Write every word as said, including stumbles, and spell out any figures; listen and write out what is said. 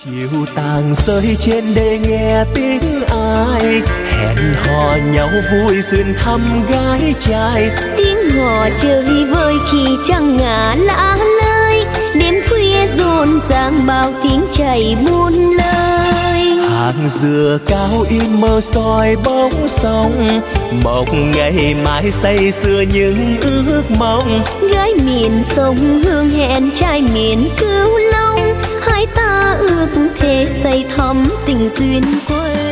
chiều tàng rơi trên đê nghe tiếng ai hẹn hò nhau vui duyên thăm gái trai. Tiếng hò chơi vơi khi trăng ngả lã lơi, đêm khuya rộn ràng bao tiếng chảy buôn lời. Hàng dừa cao in mơ soi bóng sông, mộng ngày mai say sưa những ước mong. Gái miền sông hương hẹn trai miền Cửu Long, hai ta ước thề say thắm tình duyên quê.